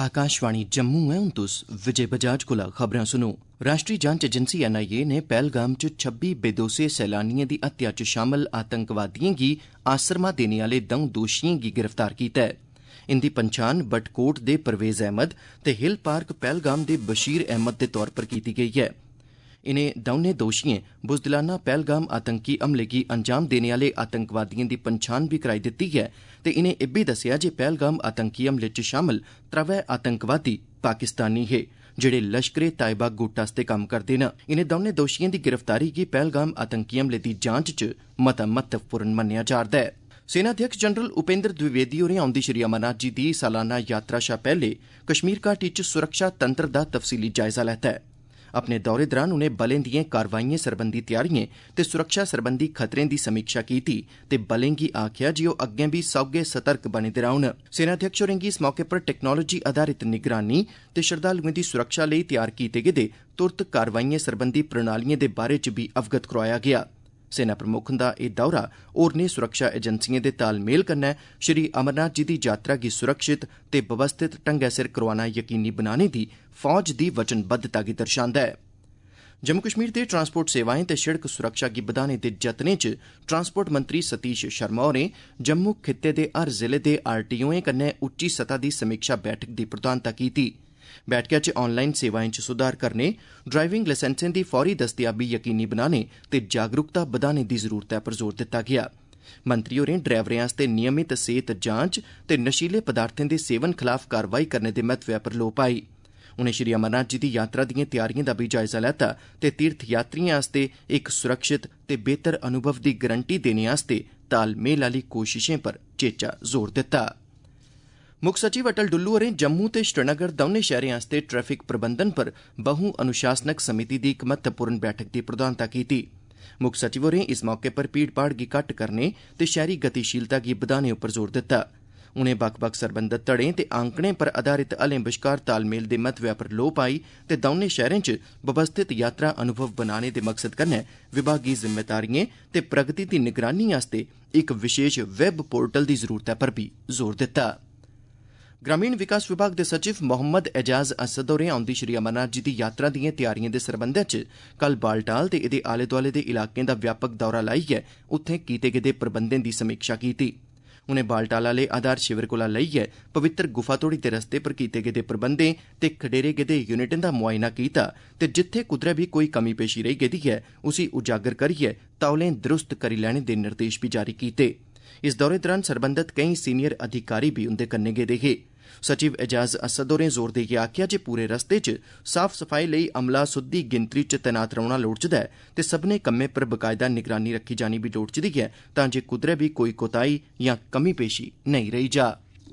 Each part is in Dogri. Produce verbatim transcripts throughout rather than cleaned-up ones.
आकाशवाणी जम्मू है हूं तुस विजय बजाज कोला खबरां सुनो। राष्ट्रीय जांच एजेंसी एन आई ए ने पहलगाम च छब्बी बेदोसे सैलानियें दी हत्या च शामल आतंकवादियें गी आसरमा देने आले दौं दोषियें गी गिरफ्तार कीता ऐ। इंदी पंछान बटकोट दे परवेज अहमद ते हिल पार्क पहलगाम दे बशीर अहमद दे तौर पर कीती गेई ऐ। इनें दौनें दोषियें बुजदिलाना पहलगाम आतंकी हमले गी अंजाम देने आले आतंकवादियें दी पंछान भी कराई दित्ती ऐ ते इनें इब्बी दस्सेआ जे पहलगाम आतंकी हमले च शामल त्रवै आतंकवादी पाकिस्तानी हे जेड़े लश्करे तायबा गुट आस्तै कम्म करदे न। इनें दौनें दोषियें दी गिरफ्तारी गी पहलगाम आतंकी हमले दी जांच च मता महत्वपूर्ण मन्नेआ जा'रदा ऐ। सेनाध्यक्ष जनरल उपेंद्र द्विवेदी होरें औंदी श्री अमरनाथ जी दी सालाना यात्रा शा पैहले कश्मीर घाटी च सुरक्षा तंत्र दा तफसीली जायजा लैता ऐ। अपने दौरे दौरान उनें बलें दिएं कारवाइएं सरबंधी तैयारिएं ते सुरक्षा सरबंधी खतरें दी समीक्षा कीती ते बलें गी आखेआ जे ओह् अग्गें बी सौह्गे सतर्क बने दे रौह्न। सेनाध्यक्ष होरें गी इस मौके पर टेक्नोलोजी आधारित निगरानी ते श्रद्धालुएं दी सुरक्षा लेई तैयार कीते गेदे तुरत कारवाइएं सरबंधी प्रणालिएं दे बारे च भी अवगत करोआया गेआ। सेना प्रमुख दा एह् दौरा होरनें सुरक्षा एजेंसिएं दे तालमेल कन्नै श्री अमरनाथ जी दी यात्रा गी सुरक्षित ते व्यवस्थित ढंगै सिर करोआना यकीनी बनाने दी फौज दी वचनबद्धता गी दर्शांदा ऐ। जम्मू कश्मीर दे ट्रांसपोर्ट सेवाएं ते शिड़क सुरक्षा गी बधाने दे जतनें च ट्रांसपोर्ट मंत्री सतीश शर्मा होरें जम्मू खित्ते दे हर जिले दे आर टी ओएं कन्नै उच्ची सतह दी समीक्षा बैठक दी प्रधानता कीती। बैठका च ऑनलाइन सेवाएं च सुधार करने, ड्राइविंग लाइसेंसें दी फौरी दस्तयाबी यकीनी बनाने ते जागरूकता बधाने दी जरूरतै पर जोर दित्ता गेआ। मंत्री होरें ड्राइवरें आस्तै नियमित सेहत जांच ते नशीले पदार्थें दे सेवन खलाफ कार्रवाई करने दे महत्वै पर लोऽ पाई। उनें श्री अमरनाथ जी दी यात्रा दिएं तैयारिएं दा भी जायजा लैता ते तीर्थ यात्रिएं आस्तै इक सुरक्षित ते बेहतर अनुभव दी गारंटी देने आस्तै तालमेल आह्ली कोशिशें पर चेचा जोर दित्ता। मुक्ख सचिव अटल डुल्लू होरें जम्मू ते श्रीनगर दौनें शैह्रें आस्तै ट्रैफिक प्रबंधन पर बहु अनुशासनक समिति दी इक महत्वपूर्ण बैठक दी प्रधानता कीती। मुक्ख सचिव होरें इस मौके पर भीड़ भाड़ गी घट्ट करने ते शैह्री गतिशीलता गी बधाने उप्पर जोर दित्ता। उनें बक्ख बक्ख सरबंधत धड़ें ते आंकड़ें पर आधारित हलें बश्कार तालमेल दे महत्वै पर लोऽ पाई ते दौनें शैह्रें च व्यवस्थित यात्रा अनुभव बनाने दे मकसद कन्नै विभागी जिम्मेदारिएं ते प्रगति दी निगरानी आस्तै इक विशेष वैब पोर्टल दी जरूरतै पर भी जोर दित्ता। ग्रामीण विकास विभाग दे सचिव मोहम्मद एजाज असद होरें औंदी श्री अमरनाथ जी दी यात्रा दिएं तैयारिएं दे सरबंधै च कल बालटाल ते एदे आले दोआले दे इलाकें दा व्यापक दौरा लाइयै उत्थें कीते गेदे प्रबंधें दी समीक्षा कीती। उनें बालटाल आले आधार शिविर कोला लेइयै पवित्र गुफा तोड़ी दे रस्ते पर कीते गेदे प्रबंधें ते खडेरे गेदे यूनिटें दा मुआयना कीता ते जित्थें कुदरै भी कोई कमी पेशी रेही गेदी ऐ उसी उजागर करियै तौलें दुरुस्त करी लैने दे निर्देश भी जारी कीते। इस दौरे दौरान सरबंधत केईं सीनियर अधिकारी भी उंदे कन्नै गेदे हे। सचिव एजाज असद होरें जोर देइयै आखेआ जे पूरे रस्ते च साफ सफाई लेई अमला सुद्दी गिनतरी च तैनात रौहना लोड़चदा ऐ ते सब्भनें कम्में पर बकायदा निगरानी रखी जानी भी लोड़चदी ऐ तां जे कुदरै भी कोई कोताही यां कमी पेशी नेईं रेही जा।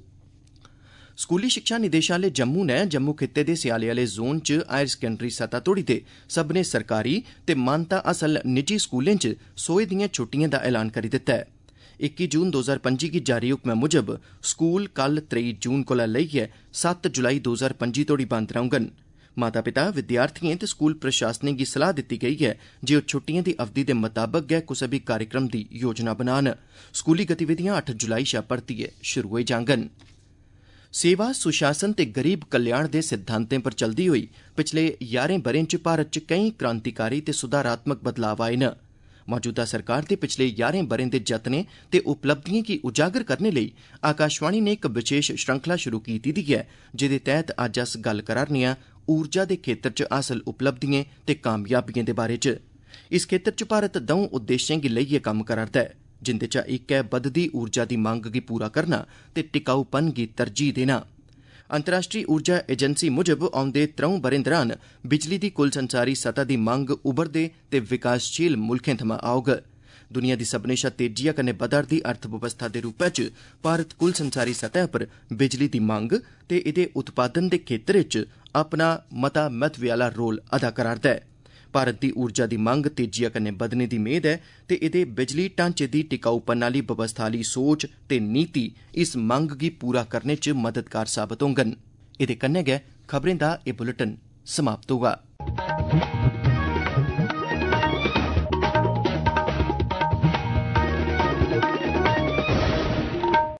स्कूली शिक्षा निदेशालय जम्मू नै जम्मू खित्ते दे स्याले आह्ले जोन च हायर सकैंडरी सतह तोड़ी दे सब्भनें सरकारी ते मानता हासल निजी स्कूलें च सोहे दिएं छुट्टिएं दा ऐलान करी दित्ता ऐ। इक्की जून दो हजार पंजी गी जारी हुक्मै मुजब स्कूल कल त्रेई जून कोला लेइयै सत्त जुलाई दो हजार पंजी तोड़ी बंद रौह्ङन। माता पिता, विद्यार्थिएं ते स्कूल प्रशासनें गी सलाह दित्ती गेई ऐ जे ओह् छुट्टिएं दी अवधि दे मताबक गै कुसै बी कार्यक्रम दी योजना बनान। स्कूली गतिविधियां अट्ठ जुलाई शा परतियै शुरू होई जाङन। सेवा, सुशासन ते गरीब कल्याण दे सिद्धांतें पर चलदी होई पिछले यारें ब'रें च भारत च केईं क्रांतिकारी ते सुधारात्मक बदलाव आए न। मौजूदा सरकार दे पिछले यारें ब'रें दे जतनें ते उपलब्धिएं गी उजागर करने लेई आकाशवाणी ने इक विशेष श्रृंखला शुरू कीती दी ऐ जेह्दे तैह्त अज्ज अस गल्ल करा'रने आं ऊर्जा दे खेत्तर च हासल उपलब्धिएं ते कामयाबियें दे बारे च। इस खेत्तर च भारत दौं उद्देश्यें गी लेइयै कम्म करा'रदा ऐ जिंदे चा इक ऐ बधदी ऊर्जा दी मंग गी पूरा करना ते टिकाऊपन गी तरजीह् देना। अंतर्राष्ट्रीय ऊर्जा एजेंसी मुजब औंदे त्रौं ब'रें दौरान बिजली दी कुल संसारी सतह दी मंग उभरदे ते विकासशील मुल्खें थमां औग। दुनिया दी सभनें शा तेजिया कन्नै बधा'रदी अर्थबवस्था दे रूपै च भारत कुल संसारी सतह पर बिजली दी मंग ते एह्दे उत्पादन दे खेत्तरे च अपना मता महत्व आह्ला रोल अदा करा'रदा ऐ। भारत दी ऊर्जा दी मंग तेजिया कन्नै बधने दी मेद ऐ ते एह्दे बिजली ढांचे दी टिकाऊपन आह्ली बवस्था आह्ली सोच ते नीति इस मंग गी पूरा करने च मददगार साबत होङन। एह्दे कन्नै गै खबरें दा एह् बुलेटिन समाप्त होआ।